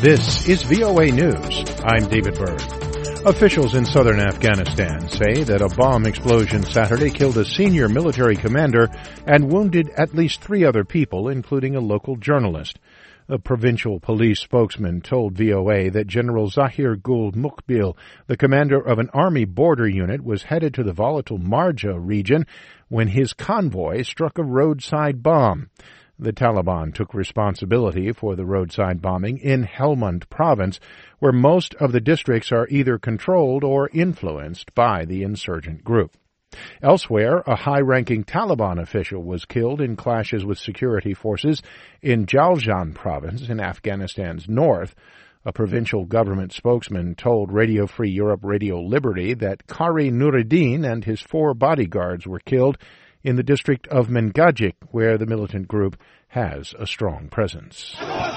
This is VOA News. I'm David Byrd. Officials in southern Afghanistan say that a bomb explosion Saturday killed a senior military commander and wounded at least 3 other people, including a local journalist. A provincial police spokesman told VOA that General Zahir Gul Muqbil, the commander of an army border unit, was headed to the volatile Marja region when his convoy struck a roadside bomb. The Taliban took responsibility for the roadside bombing in Helmand province, where most of the districts are either controlled or influenced by the insurgent group. Elsewhere, a high-ranking Taliban official was killed in clashes with security forces in Jaljan province in Afghanistan's north. A provincial government spokesman told Radio Free Europe Radio Liberty that Qari Nuruddin and his 4 bodyguards were killed in the district of Mengajik, where the militant group has a strong presence.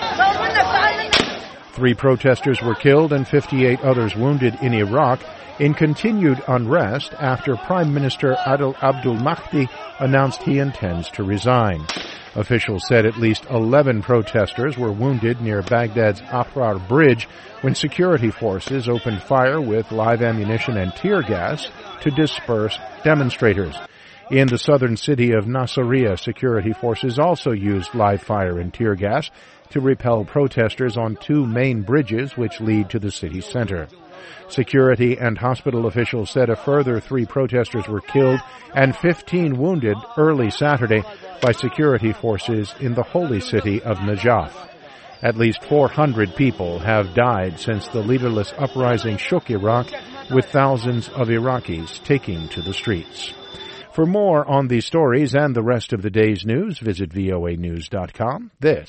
3 protesters were killed and 58 others wounded in Iraq in continued unrest after Prime Minister Adel Abdul Mahdi announced he intends to resign. Officials said at least 11 protesters were wounded near Baghdad's Afrar Bridge when security forces opened fire with live ammunition and tear gas to disperse demonstrators. In the southern city of Nasiriyah, security forces also used live fire and tear gas to repel protesters on 2 main bridges which lead to the city center. Security and hospital officials said a further 3 protesters were killed and 15 wounded early Saturday by security forces in the holy city of Najaf. At least 400 people have died since the leaderless uprising shook Iraq, with thousands of Iraqis taking to the streets. For more on these stories and the rest of the day's news, visit voanews.com. This